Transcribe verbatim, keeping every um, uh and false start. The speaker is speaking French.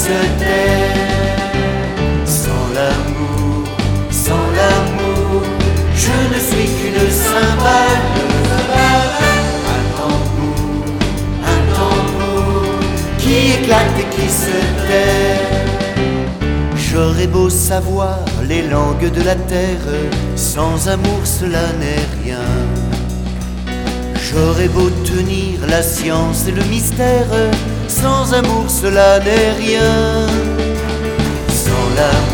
se tait. Sans l'amour, sans l'amour, je ne suis qu'une cymbale. Un tambour, un tambour qui éclate et qui se tait. J'aurais beau savoir les langues de la terre, sans amour cela n'est rien. J'aurais beau tenir la science et le mystère, sans amour cela n'est rien. Sans l'amour